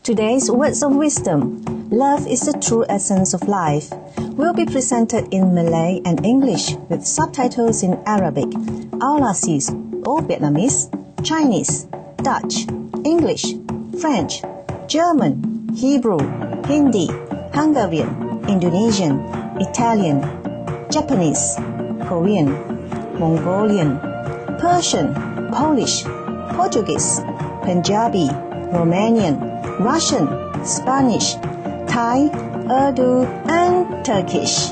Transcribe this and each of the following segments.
Today's words of wisdom. Love is the true essence of life. Will be presented in Malay and English with subtitles in Arabic, Aulasis or Vietnamese, Chinese, Dutch, English, French, German, Hebrew, Hindi, Hungarian, Indonesian, Italian, Japanese, Korean, Mongolian, Persian, Polish, Portuguese, Punjabi, Romanian, Russian, Spanish, Thai, Urdu, and Turkish.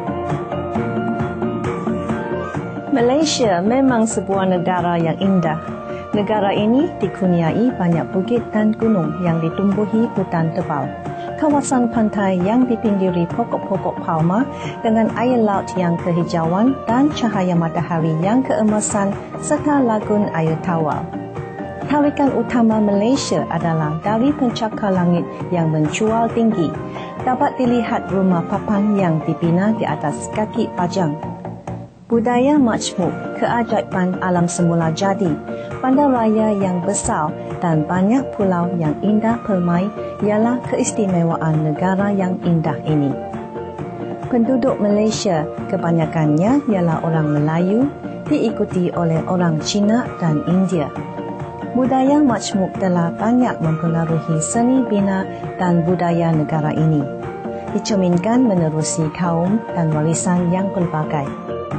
Malaysia memang sebuah negara yang indah. Negara ini dikurniai banyak bukit dan gunung yang ditumbuhi hutan tebal. Kawasan pantai yang dipinggiri pokok-pokok palma dengan air laut yang kehijauan dan cahaya matahari yang keemasan serta lagun air tawar. Tarikan utama Malaysia adalah dari pencakar langit yang mencual tinggi. Dapat dilihat rumah papan yang dibina di atas kaki pajang. Budaya majmuk, keajaiban alam semula jadi, bandaraya yang besar dan banyak pulau yang indah permai ialah keistimewaan negara yang indah ini. Penduduk Malaysia kebanyakannya ialah orang Melayu, diikuti oleh orang Cina dan India. Budaya majmuk telah banyak mempengaruhi seni bina dan budaya negara ini. Dicerminkan menerusi kaum dan warisan yang pelbagai.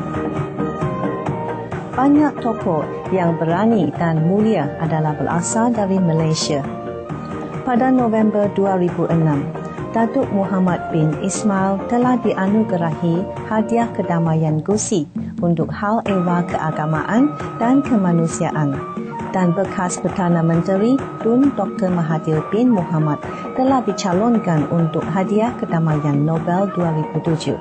Banyak tokoh yang berani dan mulia adalah berasal dari Malaysia. Pada November 2006, Datuk Muhammad bin Ismail telah dianugerahi hadiah kedamaian Gusi untuk hal ehwal keagamaan dan kemanusiaan. Dan bekas Perdana Menteri Tun Dr. Mahathir bin Mohamad telah dicalonkan untuk hadiah kedamaian Nobel 2007.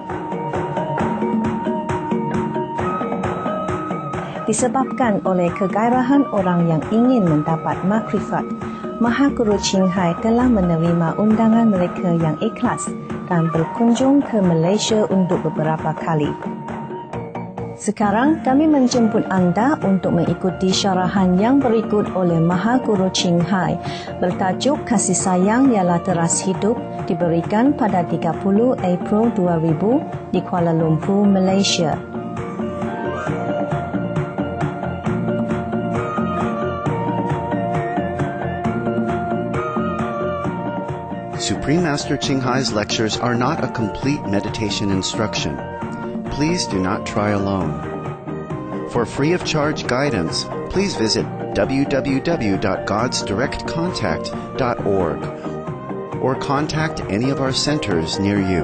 Disebabkan oleh kegairahan orang yang ingin mendapat makrifat, Mahaguru Ching Hai telah menerima undangan mereka yang ikhlas dan berkunjung ke Malaysia untuk beberapa kali. Sekarang kami menjemput anda untuk mengikuti syarahan yang berikut oleh Mahaguru Ching Hai bertajuk Kasih Sayang Ialah Teras Hidup, diberikan pada 30 April 2000 di Kuala Lumpur, Malaysia. Supreme Master Ching Hai's lectures are not a complete meditation instruction. Please do not try alone. For free of charge guidance, please visit www.godsdirectcontact.org or contact any of our centers near you.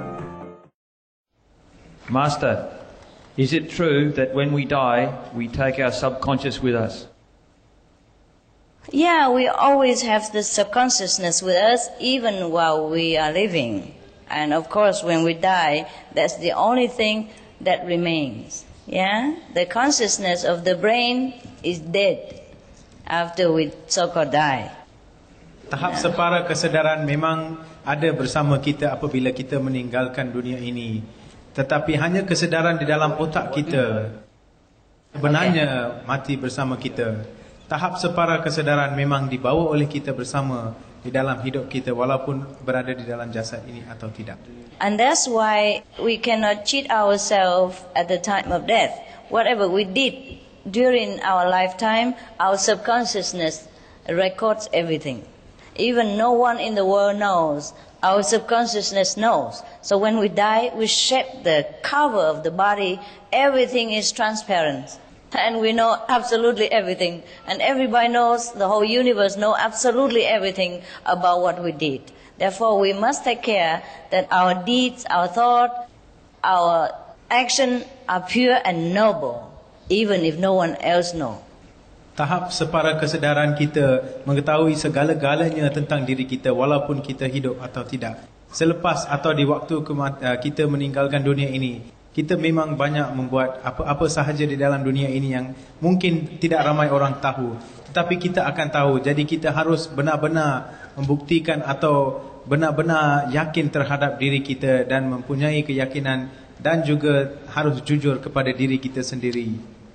Master, is it true that when we die, we take our subconscious with us? Yeah, we always have the subconsciousness with us even while we are living. And of course, when we die, that's the only thing that remains. Yeah? The consciousness of the brain is dead after we so-called die. Tahap separa kesedaran memang ada bersama kita apabila kita meninggalkan dunia ini. Tetapi hanya kesedaran di dalam otak kita sebenarnya mati bersama kita. Tahap separa kesedaran memang dibawa oleh kita bersama di dalam hidup kita walaupun berada di dalam jasad ini atau tidak. And that's why we cannot cheat ourselves at the time of death. Whatever we did during our lifetime, our subconsciousness records everything. Even no one in the world knows. Our subconsciousness knows. So when we die, we shape the cover of the body. Everything is transparent. And we know absolutely everything. And everybody knows, the whole universe knows absolutely everything about what we did. Therefore, we must take care that our deeds, our thought, our action are pure and noble, even if no one else knows. Tahap separa kesedaran kita mengetahui segala-galanya tentang diri kita walaupun kita hidup atau tidak. Selepas atau di waktu kita meninggalkan dunia ini, kita memang banyak membuat apa-apa sahaja di dalam dunia ini yang mungkin tidak ramai orang tahu. Tetapi kita akan tahu. Jadi kita harus benar-benar membuktikan atau benar-benar yakin terhadap diri kita dan mempunyai keyakinan dan juga harus jujur kepada diri kita sendiri.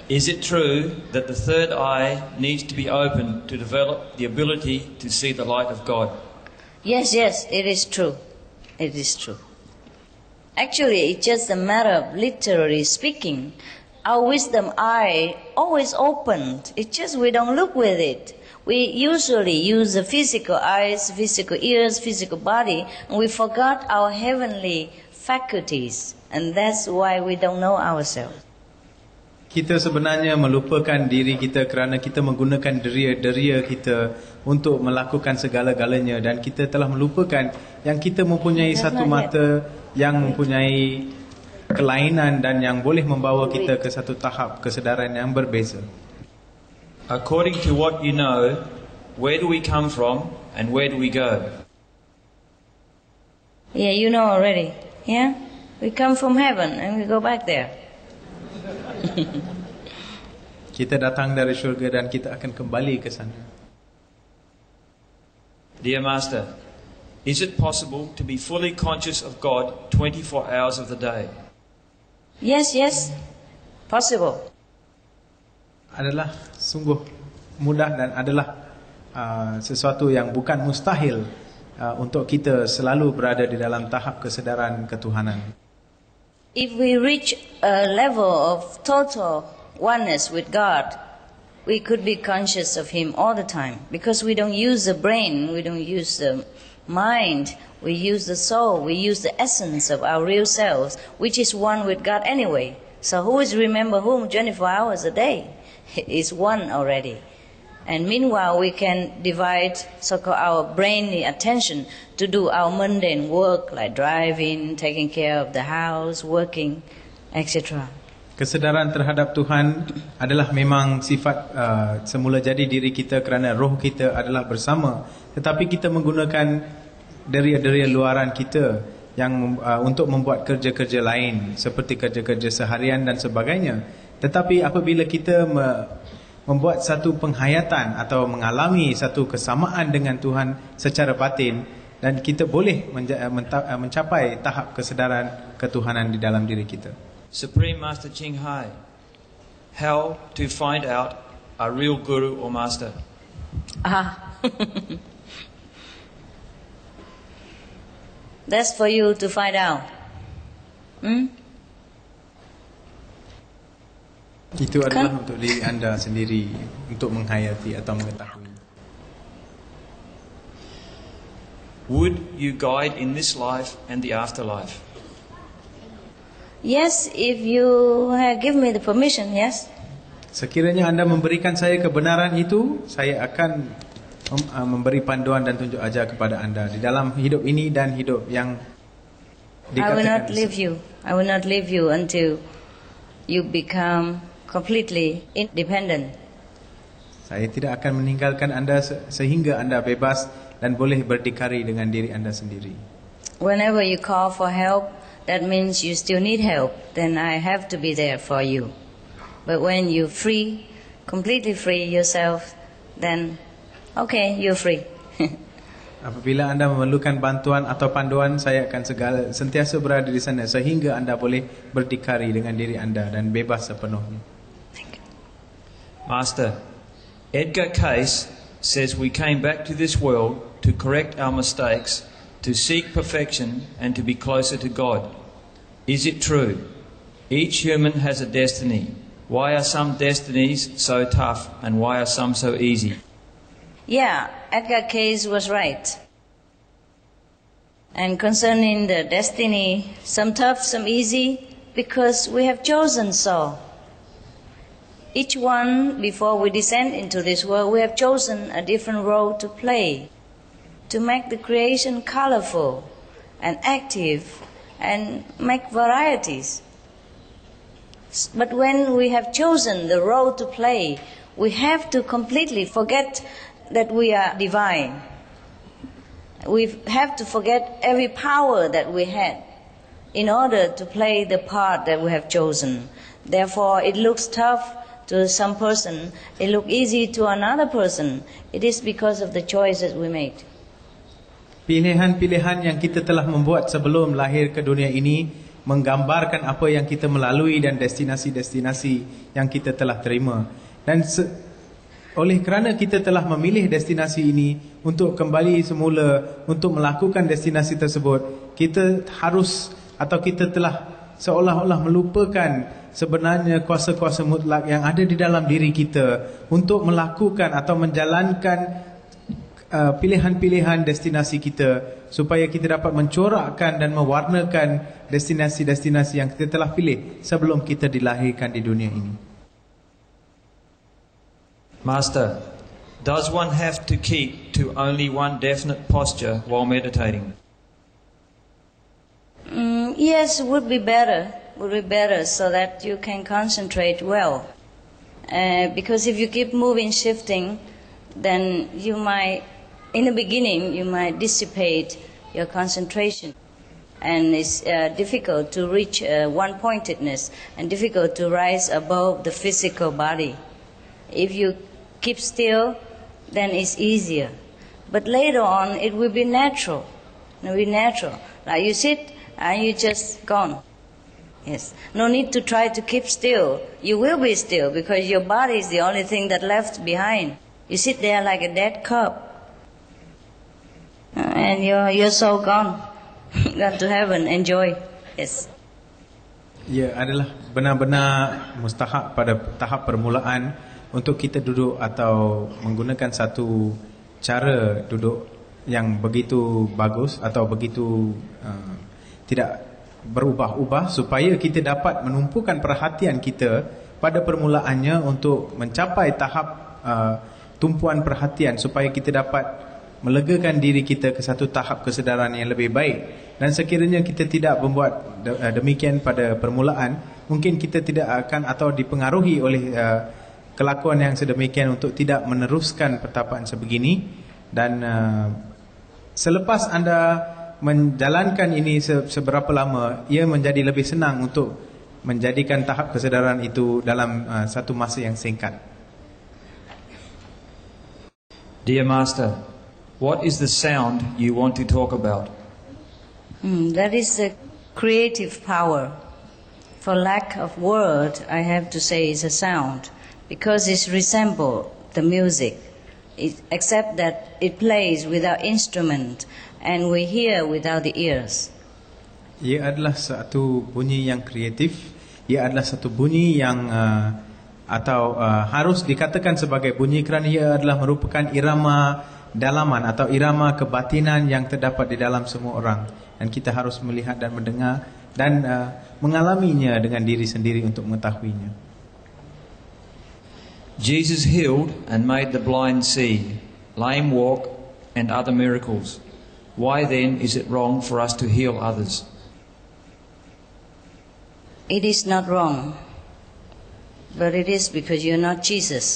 Is it true that the third eye needs to be opened to develop the ability to see the light of God? Yes, it is true. It is true. Actually, it's just a matter of literally speaking. Our wisdom eye always opened. It's just we don't look with it. We usually use the physical eyes, physical ears, physical body, and we forgot our heavenly faculties. And that's why we don't know ourselves. Kita sebenarnya melupakan diri kita kerana kita menggunakan deria-deria kita untuk melakukan segala-galanya, dan kita telah melupakan yang kita mempunyai satu mata yang mempunyai kelainan dan yang boleh membawa kita ke satu tahap kesedaran yang berbeza. According to what you know, where do we come from and where do we go? Yeah, you know already. Yeah? We come from heaven and we go back there. Kita datang dari syurga dan kita akan kembali ke sana. Dear Master, is it possible to be fully conscious of God 24 hours of the day? Yes, possible. Adalah sungguh mudah dan adalah sesuatu yang bukan mustahil untuk kita selalu berada di dalam tahap kesedaran ketuhanan. If we reach a level of total oneness with God, we could be conscious of Him all the time, because we don't use the brain, we don't use the mind, we use the soul, we use the essence of our real selves, which is one with God anyway. So who is remember whom 24 hours a day? It's one already. And meanwhile, we can divide so-called our brainly attention to do our mundane work like driving, taking care of the house, working, etc. Kesedaran terhadap Tuhan adalah memang sifat semula jadi diri kita kerana roh kita adalah bersama. Tetapi kita menggunakan deria-deria luaran kita yang untuk membuat kerja-kerja lain seperti kerja-kerja seharian dan sebagainya. Tetapi apabila kita membuat satu penghayatan atau mengalami satu kesamaan dengan Tuhan secara batin, dan kita boleh mencapai tahap kesedaran ketuhanan di dalam diri kita. Supreme Master Ching Hai, how to find out a real guru or master? That's for you to find out. Itu adalah untuk diri anda sendiri untuk menghayati atau mengetahui. Would you guide in this life and the afterlife? Yes, if you give me the permission, yes. Sekiranya anda memberikan saya kebenaran itu, saya akan memberi panduan dan tunjuk ajar kepada anda di dalam hidup ini dan hidup yang I will not leave you. I will not leave you until you become completely independent. Saya tidak akan meninggalkan anda sehingga anda bebas dan boleh berdikari dengan diri anda sendiri. Whenever you call for help, that means you still need help. Then I have to be there for you. But when you free, completely free yourself, then okay, you're free. Apabila anda memerlukan bantuan atau panduan, saya akan sentiasa berada di sana sehingga anda boleh berdikari dengan diri anda dan bebas sepenuhnya. Master, Edgar Cayce says we came back to this world to correct our mistakes, to seek perfection and to be closer to God. Is it true? Each human has a destiny. Why are some destinies so tough and why are some so easy? Yeah, Edgar Cayce was right. And concerning the destiny, some tough, some easy, because we have chosen so. Each one, before we descend into this world, we have chosen a different role to play, to make the creation colorful and active and make varieties. But when we have chosen the role to play, we have to completely forget that we are divine. We have to forget every power that we had in order to play the part that we have chosen. Therefore, it looks tough to some person, it looks easy to another person. It is because of the choices we made. Pilihan-pilihan yang kita telah membuat sebelum lahir ke dunia ini menggambarkan apa yang kita melalui dan destinasi-destinasi yang kita telah terima. Dan oleh kerana kita telah memilih destinasi ini untuk kembali semula untuk melakukan destinasi tersebut, kita harus atau kita telah seolah-olah melupakan sebenarnya kuasa-kuasa mutlak yang ada di dalam diri kita untuk melakukan atau menjalankan pilihan-pilihan destinasi kita, supaya kita dapat mencorakkan dan mewarnakan destinasi-destinasi yang kita telah pilih sebelum kita dilahirkan di dunia ini. Master, does one have to keep to only one definite posture while meditating? Yes, would be better so that you can concentrate well. Because if you keep moving, shifting, then you might, in the beginning, you might dissipate your concentration. And it's difficult to reach one-pointedness and difficult to rise above the physical body. If you keep still, then it's easier. But later on, it will be natural. It will be natural. Like you sit and you just gone. Yes. No need to try to keep still. You will be still because your body is the only thing that left behind. You sit there like a dead cup. And your soul gone. Gone to heaven. Enjoy. Yes. Ia adalah benar-benar mustahak pada tahap permulaan untuk kita duduk atau menggunakan satu cara duduk yang begitu bagus atau begitu tidak berubah-ubah, supaya kita dapat menumpukan perhatian kita pada permulaannya untuk mencapai tahap tumpuan perhatian, supaya kita dapat melegakan diri kita ke satu tahap kesedaran yang lebih baik. Dan sekiranya kita tidak membuat demikian pada permulaan, mungkin kita tidak akan atau dipengaruhi oleh kelakuan yang sedemikian untuk tidak meneruskan pertapaan sebegini. Dan selepas anda menjalankan ini seberapa lama, ia menjadi lebih senang untuk menjadikan tahap kesedaran itu dalam satu masa yang singkat. Dear Master, what is the sound you want to talk about? That is the creative power. For lack of word, I have to say it's a sound. Because it resembles the music, except that it plays without instrument and we hear without the ears. Ia adalah satu bunyi yang kreatif. Ia adalah satu bunyi yang harus dikatakan sebagai bunyi kerana ia adalah merupakan irama dalaman atau irama kebatinan yang terdapat di dalam semua orang, dan kita harus melihat dan mendengar dan mengalaminya dengan diri sendiri untuk mengetahuinya. Jesus healed and made the blind see, lame walk, and other miracles. Why then is it wrong for us to heal others? It is not wrong, but it is because you're not Jesus.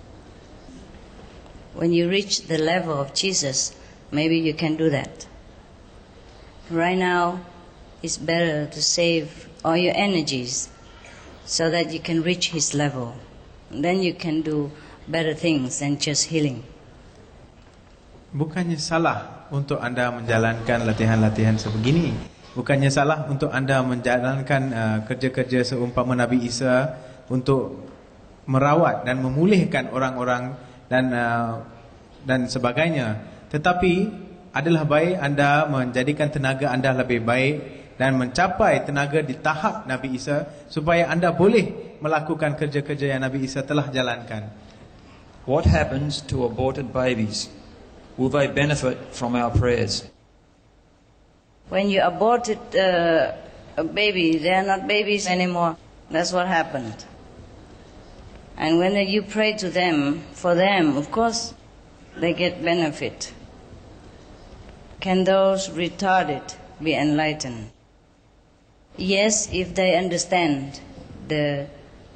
When you reach the level of Jesus, maybe you can do that. Right now, it's better to save all your energies so that you can reach His level. Then you can do better things than just healing. Bukannya salah untuk anda menjalankan latihan-latihan sebegini. Bukannya salah untuk anda menjalankan kerja-kerja seumpama Nabi Isa untuk merawat dan memulihkan orang-orang dan sebagainya. Tetapi adalah baik anda menjadikan tenaga anda lebih baik dan mencapai tenaga di tahap Nabi Isa, supaya anda boleh melakukan kerja-kerja yang Nabi Isa telah jalankan. What happens to aborted babies? Will they benefit from our prayers? When you aborted a baby, they are not babies anymore. That's what happened. And when you pray to them, for them, of course, they get benefit. Can those retarded be enlightened? Yes, if they understand the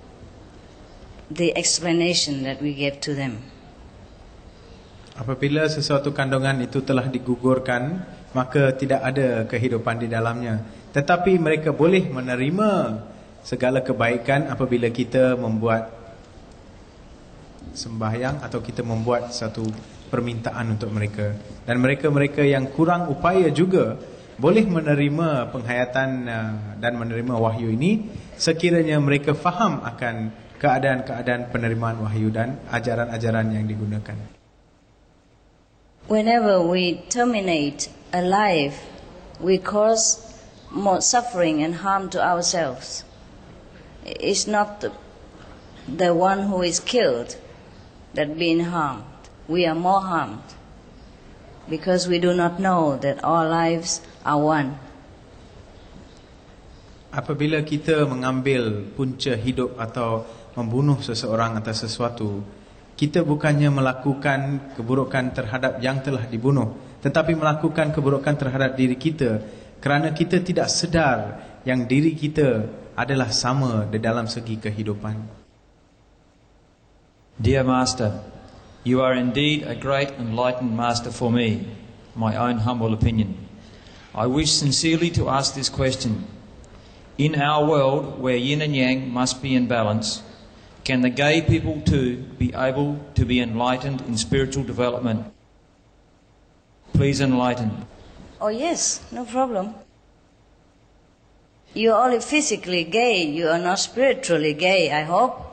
explanation that we gave to them. Apabila sesuatu kandungan itu telah digugurkan, maka tidak ada kehidupan di dalamnya. Tetapi mereka boleh menerima segala kebaikan apabila kita membuat sembahyang atau kita membuat satu permintaan untuk mereka. Dan mereka-mereka yang kurang upaya juga boleh menerima penghayatan dan menerima wahyu ini sekiranya mereka faham akan keadaan-keadaan penerimaan wahyu dan ajaran-ajaran yang digunakan. Whenever we terminate a life, we cause more suffering and harm to ourselves. It's not the one who is killed that being harmed. We are more harmed because we do not know that all lives are one. Apabila kita mengambil punca hidup atau membunuh seseorang atau sesuatu, kita bukannya melakukan keburukan terhadap yang telah dibunuh, tetapi melakukan keburukan terhadap diri kita kerana kita tidak sedar yang diri kita adalah sama di dalam segi kehidupan. Dear Master, you are indeed a great enlightened Master for me, my own humble opinion. I wish sincerely to ask this question. In our world where yin and yang must be in balance, can the gay people too be able to be enlightened in spiritual development? Please enlighten. Oh yes, no problem. You are only physically gay, you are not spiritually gay, I hope.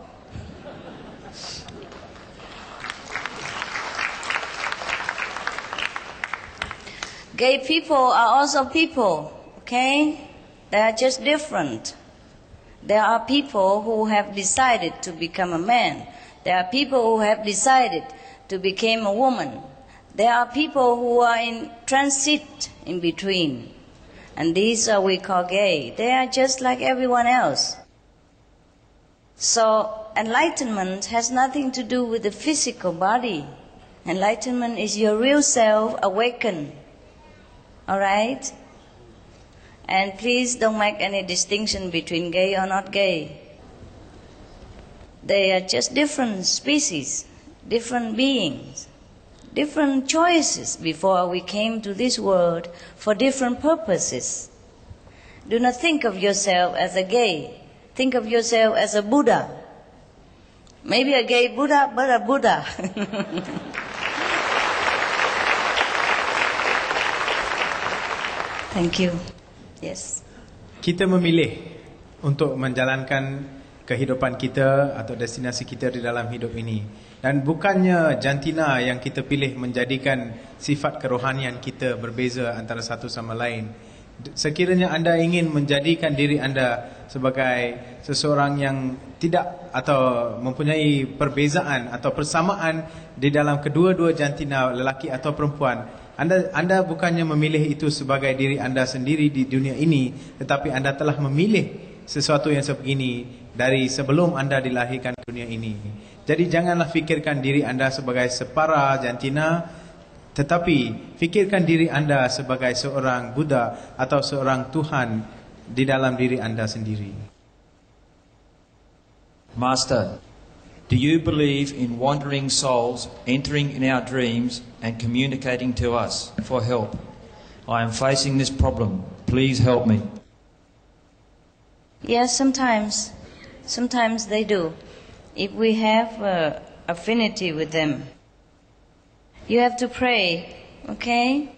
Gay people are also people, okay? They are just different. There are people who have decided to become a man. There are people who have decided to become a woman. There are people who are in transit in between. And these are we call gay. They are just like everyone else. So enlightenment has nothing to do with the physical body. Enlightenment is your real self awakened. All right? And please don't make any distinction between gay or not gay. They are just different species, different beings, different choices before we came to this world for different purposes. Do not think of yourself as a gay. Think of yourself as a Buddha. Maybe a gay Buddha, but a Buddha. Thank you. Yes. Kita memilih untuk menjalankan kehidupan kita atau destinasi kita di dalam hidup ini. Dan bukannya jantina yang kita pilih menjadikan sifat kerohanian kita berbeza antara satu sama lain. Sekiranya anda ingin menjadikan diri anda sebagai seseorang yang tidak atau mempunyai perbezaan atau persamaan di dalam kedua-dua jantina lelaki atau perempuan, anda bukannya memilih itu sebagai diri anda sendiri di dunia ini, tetapi anda telah memilih sesuatu yang sebegini dari sebelum anda dilahirkan ke dunia ini. Jadi janganlah fikirkan diri anda sebagai separa jantina, tetapi fikirkan diri anda sebagai seorang Buddha atau seorang Tuhan di dalam diri anda sendiri. Master, do you believe in wandering souls entering in our dreams and communicating to us for help? I am facing this problem. Please help me. Yes, sometimes. Sometimes they do. If we have affinity with them. You have to pray, okay?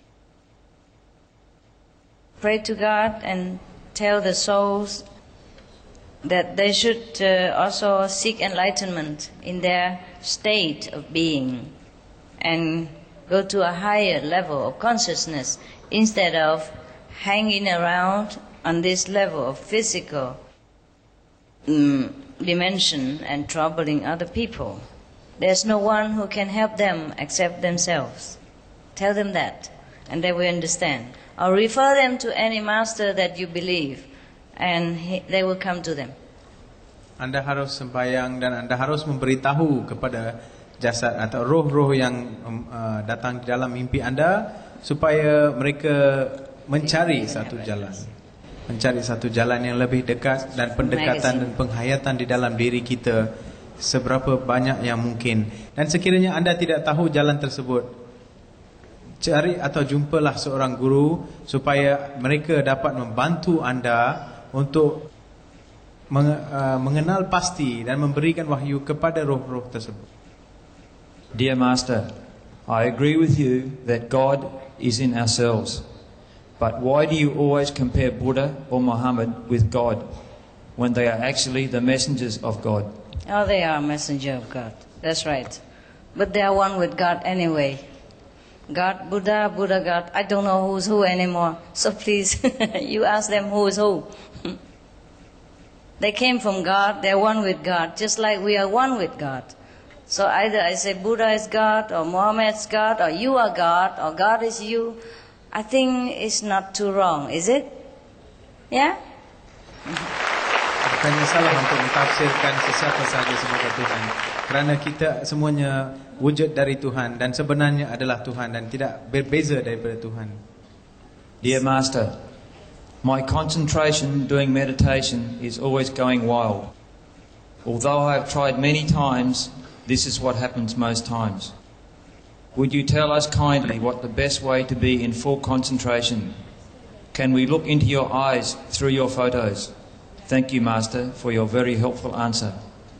Pray to God and tell the souls that they should also seek enlightenment in their state of being and go to a higher level of consciousness instead of hanging around on this level of physical dimension and troubling other people. There's no one who can help them except themselves. Tell them that and they will understand. Or refer them to any master that you believe and they will come to them. Anda harus sembahyang dan anda harus memberitahu kepada jasad atau roh-roh yang datang di dalam mimpi anda supaya mereka mencari satu jalan. Mencari satu jalan yang lebih dekat dan pendekatan dan penghayatan di dalam diri kita seberapa banyak yang mungkin. Dan sekiranya anda tidak tahu jalan tersebut, cari atau jumpalah seorang guru supaya mereka dapat membantu anda untuk mengenal pasti dan memberikan wahyu kepada roh-roh tersebut. Dear Master, I agree with you that God is in ourselves. But why do you always compare Buddha or Muhammad with God when they are actually the messengers of God? Oh, they are a messenger of God. That's right. But they are one with God anyway. God, Buddha, Buddha, God. I don't know who's who anymore. So please, you ask them who is who. They came from God. They're one with God, just like we are one with God. So either I say Buddha is God, or Muhammad is God, or you are God, or God is you. I think it's not too wrong, is it? Yeah? Bukannya salah untuk mentafsirkan sesiapa sahaja sebagai Tuhan, kerana kita semuanya wujud dari Tuhan dan sebenarnya adalah Tuhan dan tidak berbeza daripada Tuhan. Dear Master, my concentration doing meditation is always going wild. Although I have tried many times, this is what happens most times. Would you tell us kindly what the best way to be in full concentration? Can we look into your eyes through your photos? Thank you, Master, for your very helpful answer.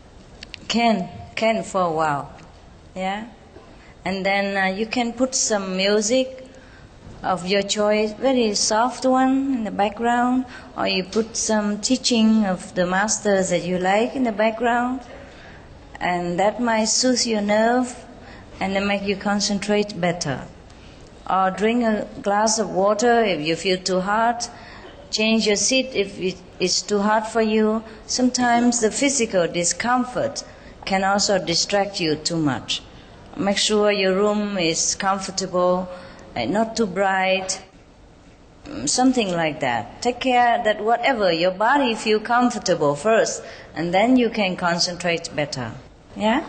Can for a while. Yeah? And then you can put some music of your choice, very soft one in the background, or you put some teaching of the masters that you like in the background, and that might soothe your nerve and then make you concentrate better. Or drink a glass of water if you feel too hot. Change your seat if it's too hot for you. Sometimes the physical discomfort can also distract you too much. Make sure your room is comfortable and not too bright. Something like that. Take care that whatever your body feel comfortable first, and then you can concentrate better. Yeah?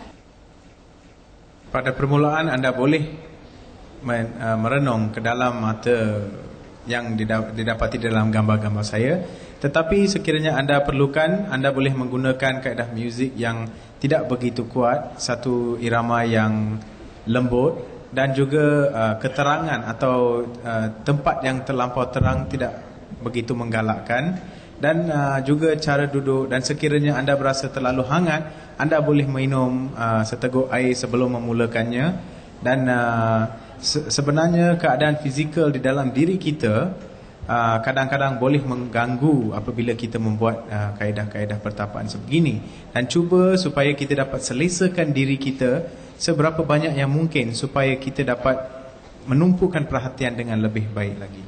Pada permulaan anda boleh merenung ke dalam mata yang didapati dalam gambar-gambar saya. Tetapi sekiranya anda perlukan, anda boleh menggunakan kaedah muzik yang tidak begitu kuat, satu irama yang lembut, dan juga keterangan atau tempat yang terlampau terang tidak begitu menggalakkan, dan juga cara duduk. Dan sekiranya anda berasa terlalu hangat, anda boleh minum seteguk air sebelum memulakannya. Dan sebenarnya keadaan fizikal di dalam diri kita kadang-kadang boleh mengganggu apabila kita membuat kaedah-kaedah pertapaan sebegini. Dan cuba supaya kita dapat selesakan diri kita seberapa banyak yang mungkin supaya kita dapat menumpukan perhatian dengan lebih baik lagi.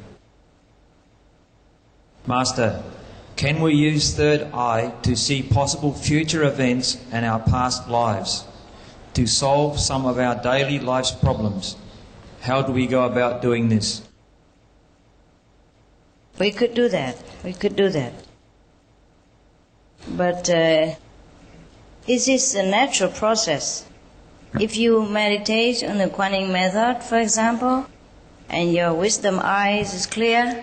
Master, can we use third eye to see possible future events and our past lives to solve some of our daily life's problems? How do we go about doing this? We could do that. But this is a natural process. If you meditate on the Kuan Yin method, for example, and your wisdom eyes is clear,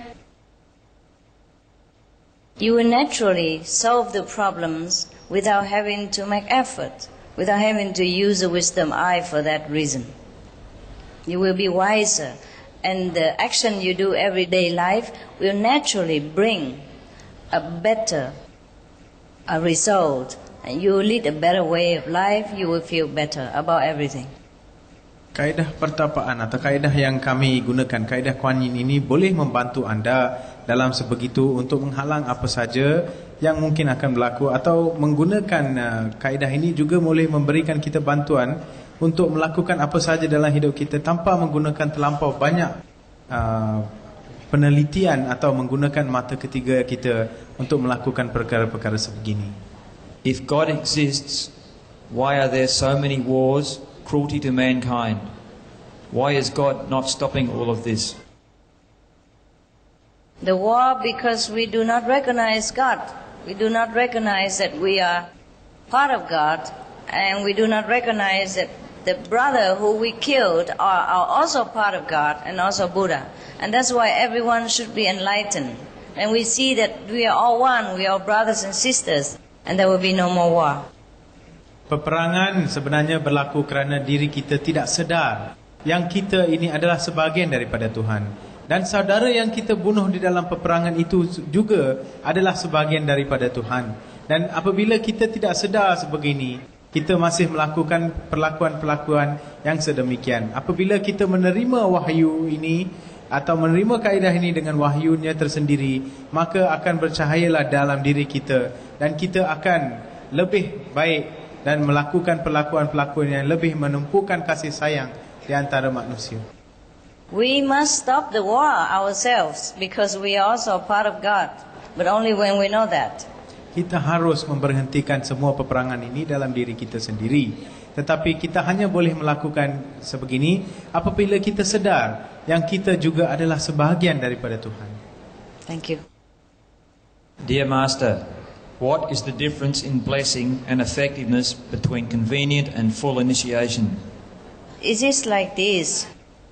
you will naturally solve the problems without having to make effort, without having to use the wisdom eye for that reason. You will be wiser, and the action you do everyday life will naturally bring a better result, and you will lead a better way of life. You will feel better about everything. Kaedah pertapaan atau kaedah yang kami gunakan, kaedah Kuan Yin ini boleh membantu anda dalam sebegitu untuk menghalang apa saja yang mungkin akan berlaku, atau menggunakan kaedah ini juga boleh memberikan kita bantuan untuk melakukan apa saja dalam hidup kita tanpa menggunakan terlampau banyak penelitian atau menggunakan mata ketiga kita untuk melakukan perkara-perkara sebegini. If God exists, why are there so many wars, cruelty to mankind? Why is God not stopping all of this? The war, because we do not recognize God. We do not recognize that we are part of God, and we do not recognize that the brother who we killed are also part of God and also Buddha. And that's why everyone should be enlightened. And we see that we are all one, we are brothers and sisters, and there will be no more war. Peperangan sebenarnya berlaku kerana diri kita tidak sedar yang kita ini adalah sebahagian daripada Tuhan. Dan saudara yang kita bunuh di dalam peperangan itu juga adalah sebahagian daripada Tuhan. Dan apabila kita tidak sedar sebegini, kita masih melakukan perlakuan-perlakuan yang sedemikian. Apabila kita menerima wahyu ini, atau menerima kaedah ini dengan wahyunya tersendiri, maka akan bercahayalah dalam diri kita dan kita akan lebih baik dan melakukan perlakuan-perlakuan yang lebih menumpukan kasih sayang di antara manusia. We must stop the war ourselves because we are also part of God, but only when we know that. Kita harus memberhentikan semua peperangan ini dalam diri kita sendiri. Tetapi kita hanya boleh melakukan sebegini apabila kita sedar yang kita juga adalah sebahagian daripada Tuhan. Thank you. Dear Master, what is the difference in blessing and effectiveness between convenient and full initiation? It is like this.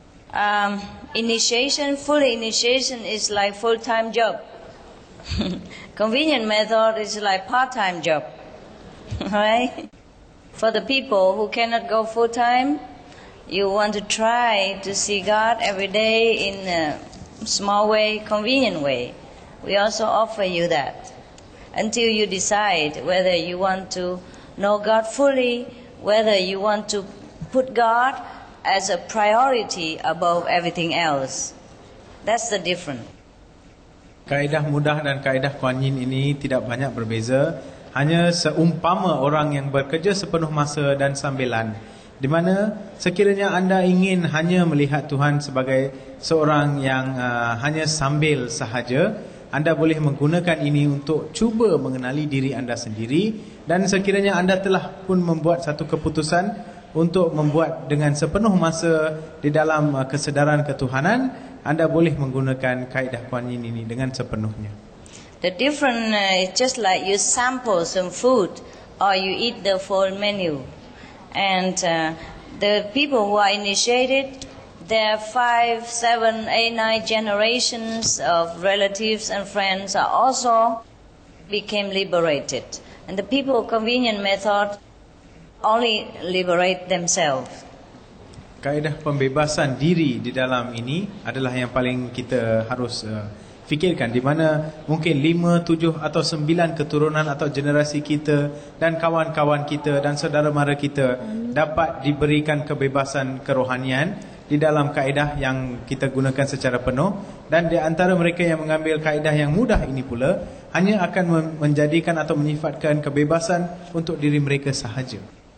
Full initiation is like full-time job. Convenient method is like part-time job. Right? For the people who cannot go full-time, you want to try to see God every day in a small way, convenient way. We also offer you that until you decide whether you want to know God fully, whether you want to put God as a priority above everything else. That's the difference. Kaedah mudah dan kaedah Kuan Yin ini tidak banyak berbeza, hanya seumpama orang yang bekerja sepenuh masa dan sambilan, di mana sekiranya anda ingin hanya melihat Tuhan sebagai seorang yang hanya sambil sahaja, anda boleh menggunakan ini untuk cuba mengenali diri anda sendiri, dan sekiranya anda telah pun membuat satu keputusan untuk membuat dengan sepenuh masa di dalam kesedaran ketuhanan, anda boleh menggunakan kaedah Kuan Yin ini dengan sepenuhnya. The difference is just like you sample some food or you eat the full menu. And the people who are initiated, their 5, 7, 8, 9 generations of relatives and friends are also became liberated. And the people of convenient method only liberate themselves. Kaedah pembebasan diri di dalam ini adalah yang paling kita harus fikirkan, di mana mungkin 5, 7 atau 9 keturunan atau generasi kita dan kawan-kawan kita dan saudara mara kita dapat diberikan kebebasan kerohanian di dalam kaedah yang kita gunakan secara penuh, dan di antara mereka yang mengambil kaedah yang mudah ini pula hanya akan menjadikan atau menyifatkan kebebasan untuk diri mereka sahaja.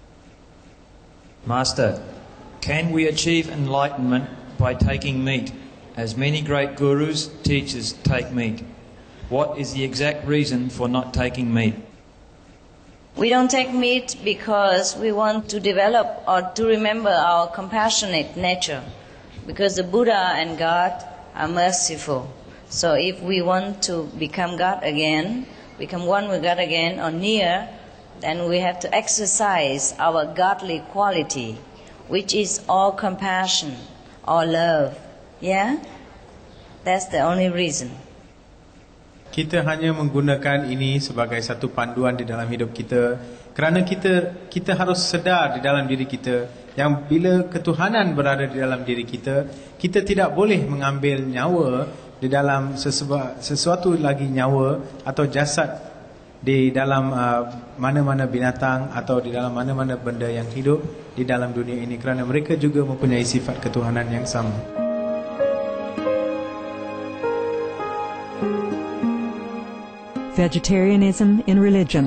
Master, can we achieve enlightenment by taking meat, as many great gurus, teachers take meat? What is the exact reason for not taking meat? We don't take meat because we want to develop or to remember our compassionate nature, because the Buddha and God are merciful. So if we want to become God again, become one with God again or near, then we have to exercise our godly quality, which is all compassion, all love. Yeah? That's the only reason. Kita hanya menggunakan ini sebagai satu panduan di dalam hidup kita, kerana kita harus sedar di dalam diri kita yang bila ketuhanan berada di dalam diri kita, kita tidak boleh mengambil nyawa di dalam sesuatu lagi nyawa atau jasad di dalam mana-mana binatang atau di dalam mana-mana benda yang hidup di dalam dunia ini, kerana mereka juga mempunyai sifat ketuhanan yang sama. Vegetarianism in religion.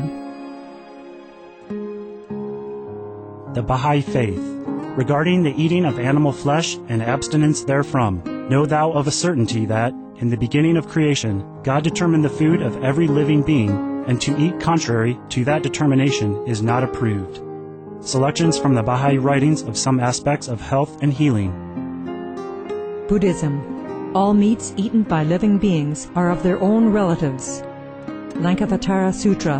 The Baha'i Faith. Regarding the eating of animal flesh and abstinence therefrom, know thou of a certainty that, in the beginning of creation, God determined the food of every living being, and to eat contrary to that determination is not approved. Selections from the Baha'i writings of some aspects of health and healing. Buddhism. All meats eaten by living beings are of their own relatives. Lankavatara Sutra.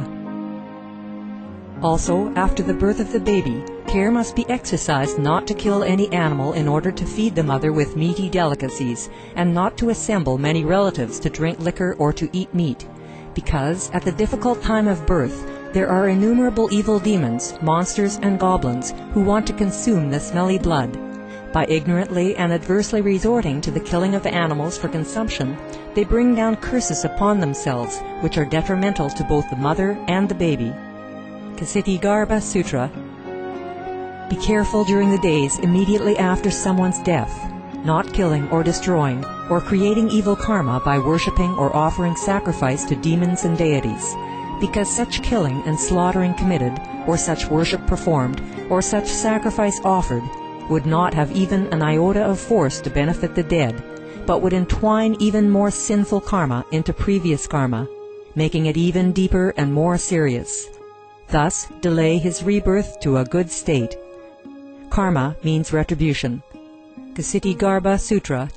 Also, after the birth of the baby, care must be exercised not to kill any animal in order to feed the mother with meaty delicacies, and not to assemble many relatives to drink liquor or to eat meat, because at the difficult time of birth there are innumerable evil demons, monsters and goblins who want to consume the smelly blood. By ignorantly and adversely resorting to the killing of animals for consumption, they bring down curses upon themselves which are detrimental to both the mother and the baby. Ksitigarbha Sutra. Be careful during the days immediately after someone's death. not killing or destroying, or creating evil karma by worshipping or offering sacrifice to demons and deities, because such killing and slaughtering committed, or such worship performed, or such sacrifice offered, would not have even an iota of force to benefit the dead, but would entwine even more sinful karma into previous karma, making it even deeper and more serious. Thus, delay his rebirth to a good state. Karma means retribution. Kshitigarbha Sutra.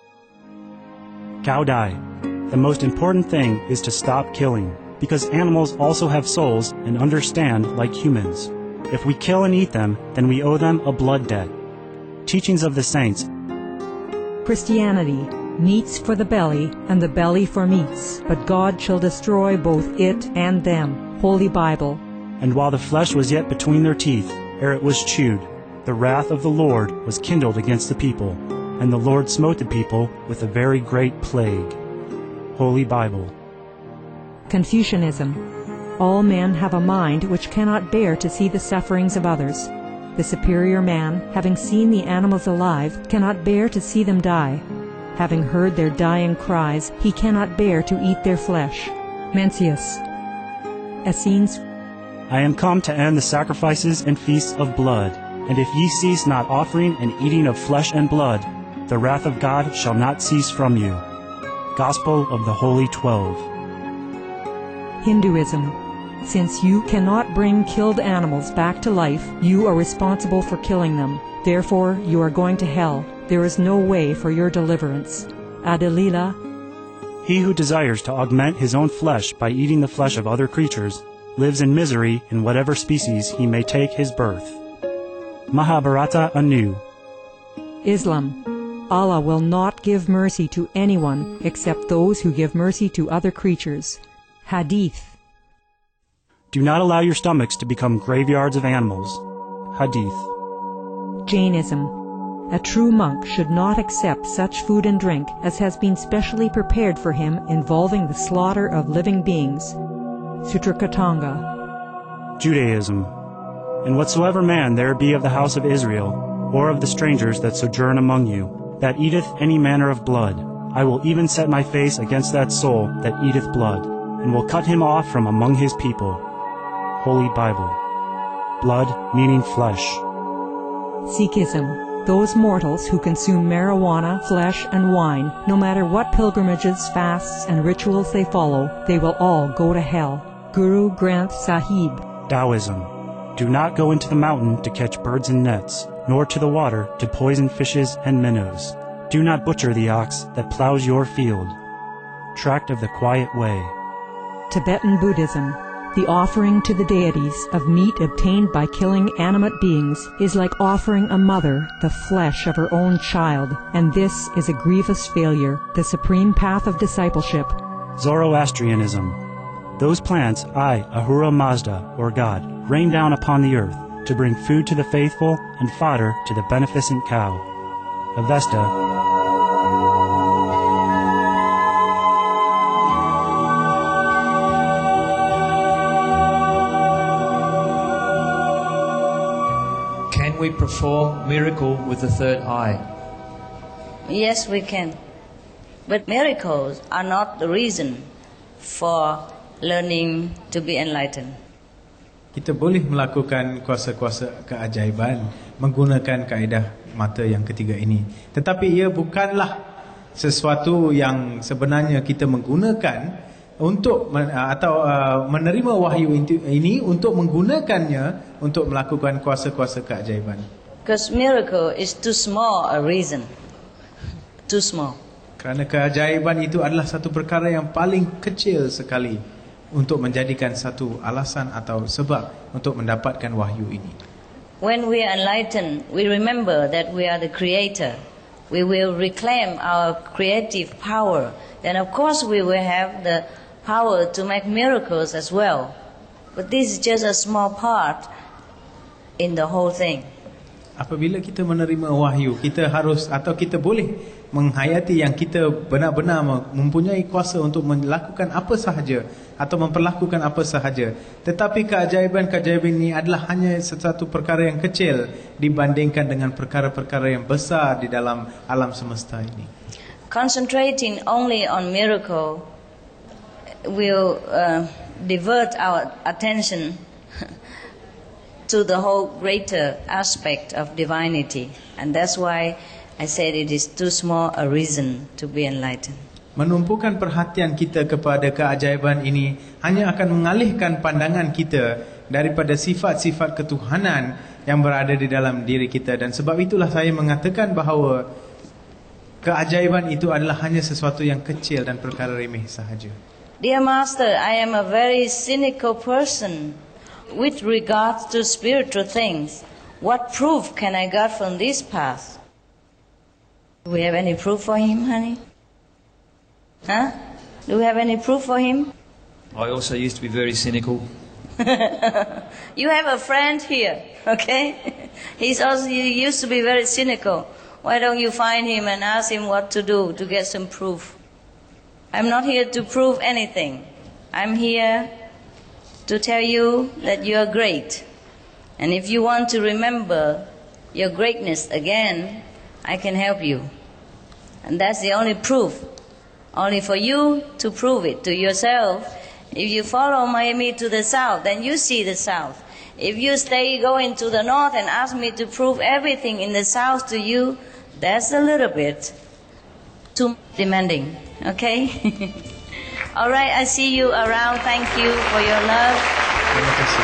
Cao Dai. The most important thing is to stop killing, because animals also have souls and understand like humans. If we kill and eat them, then we owe them a blood debt. Teachings of the Saints. Christianity. Meats for the belly, and the belly for meats, but God shall destroy both it and them. Holy Bible. And while the flesh was yet between their teeth, ere it was chewed, the wrath of the Lord was kindled against the people, and the Lord smote the people with a very great plague. Holy Bible. Confucianism. All men have a mind which cannot bear to see the sufferings of others. The superior man, having seen the animals alive, cannot bear to see them die. Having heard their dying cries, he cannot bear to eat their flesh. Mencius. Essenes. I am come to end the sacrifices and feasts of blood, and if ye cease not offering and eating of flesh and blood, the wrath of God shall not cease from you. Gospel of the Holy 12. Hinduism. Since you cannot bring killed animals back to life, you are responsible for killing them. Therefore, you are going to hell. There is no way for your deliverance. Adalila. He who desires to augment his own flesh by eating the flesh of other creatures lives in misery in whatever species he may take his birth. Mahabharata anew. Islam. Allah will not give mercy to anyone except those who give mercy to other creatures. Hadith. Do not allow your stomachs to become graveyards of animals. Hadith. Jainism. A true monk should not accept such food and drink as has been specially prepared for him involving the slaughter of living beings. Sutrakatanga. Judaism. And whatsoever man there be of the house of Israel, or of the strangers that sojourn among you, that eateth any manner of blood, I will even set my face against that soul that eateth blood, and will cut him off from among his people. Holy Bible. Blood meaning flesh. Sikhism. Those mortals who consume marijuana, flesh, and wine, no matter what pilgrimages, fasts, and rituals they follow, they will all go to hell. Guru Granth Sahib. Taoism. Do not go into the mountain to catch birds and nets, nor to the water to poison fishes and minnows. Do not butcher the ox that plows your field. Tract of the Quiet Way. Tibetan Buddhism. The offering to the deities of meat obtained by killing animate beings is like offering a mother the flesh of her own child, and this is a grievous failure, the supreme path of discipleship. Zoroastrianism. Those plants I, Ahura Mazda, or God, rain down upon the earth to bring food to the faithful and fodder to the beneficent cow. Avesta. Can we perform miracle with the third eye? Yes, we can. But miracles are not the reason for learning to be enlightened. Kita boleh melakukan kuasa-kuasa keajaiban menggunakan kaedah mata yang ketiga ini. Tetapi ia bukanlah sesuatu yang sebenarnya kita menggunakan untuk menerima wahyu ini untuk menggunakannya untuk melakukan kuasa-kuasa keajaiban. Because miracle is too small a reason. Too small. Kerana keajaiban itu adalah satu perkara yang paling kecil sekali untuk menjadikan satu alasan atau sebab untuk mendapatkan wahyu ini. When we are enlightened, we remember that we are the creator. We will reclaim our creative power. Then of course we will have the power to make miracles as well. But this is just a small part in the whole thing. Apabila kita menerima wahyu, kita harus atau kita boleh menghayati yang kita benar-benar mempunyai kuasa untuk melakukan apa sahaja atau memperlakukan apa sahaja. Tetapi keajaiban-keajaiban ini adalah hanya sesuatu perkara yang kecil dibandingkan dengan perkara-perkara yang besar di dalam alam semesta ini. Concentrating only on miracle will divert our attention to the whole greater aspect of divinity, and that's why I said it is too small a reason to be enlightened. Menumpukan perhatian kita kepada keajaiban ini hanya akan mengalihkan pandangan kita daripada sifat-sifat ketuhanan yang berada di dalam diri kita, dan sebab itulah saya mengatakan bahawa keajaiban itu adalah hanya sesuatu yang kecil dan perkara remeh sahaja. Dear Master, I am a very cynical person with regards to spiritual things. What proof can I get from this path? Do we have any proof for him, honey? Huh? Do we have any proof for him? I also used to be very cynical. You have a friend here, okay? He used to be very cynical. Why don't you find him and ask him what to do to get some proof? I'm not here to prove anything. I'm here to tell you that you are great. And if you want to remember your greatness again, I can help you. And that's the only proof. Only for you to prove it to yourself. If you follow me to the south, then you see the south. If you go into the north and ask me to prove everything in the south to you, that's a little bit too demanding. Okay? All right, I see you around. Thank you for your love. Terima kasih.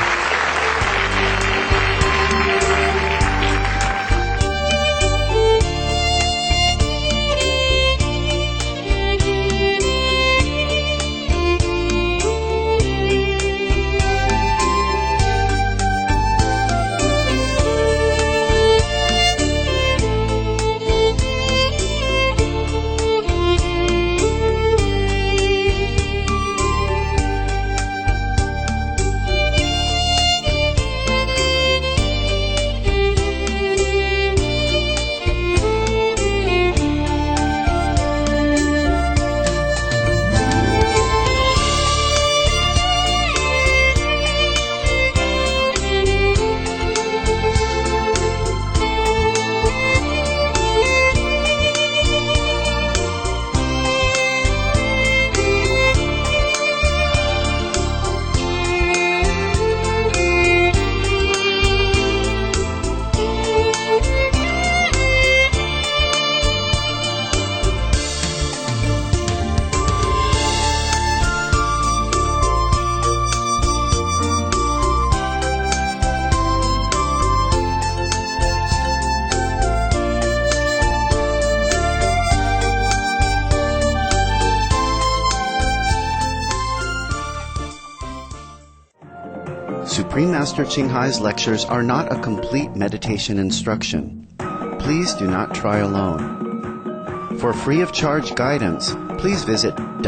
Supreme Master Ching Hai's lectures are not a complete meditation instruction. Please do not try alone. For free of charge guidance, please visit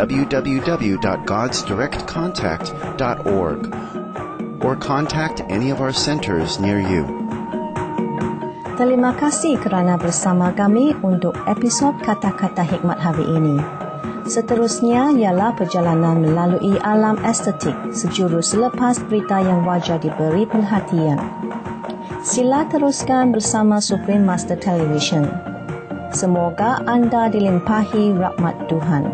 www.godsdirectcontact.org or contact any of our centers near you. Terima kasih kerana bersama kami untuk episod Kata-Kata Hikmat hari ini. Seterusnya ialah perjalanan melalui alam estetik sejurus selepas berita yang wajar diberi perhatian. Sila teruskan bersama Supreme Master Television. Semoga anda dilimpahi rahmat Tuhan.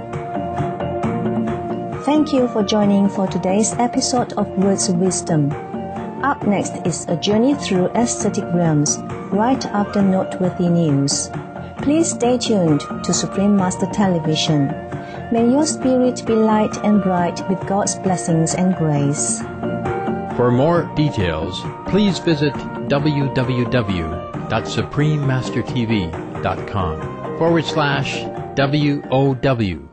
Thank you for joining for today's episode of Words of Wisdom. Up next is a journey through aesthetic realms, right after noteworthy news. Please stay tuned to Supreme Master Television. May your spirit be light and bright with God's blessings and grace. For more details, please visit www.suprememastertv.com/WOW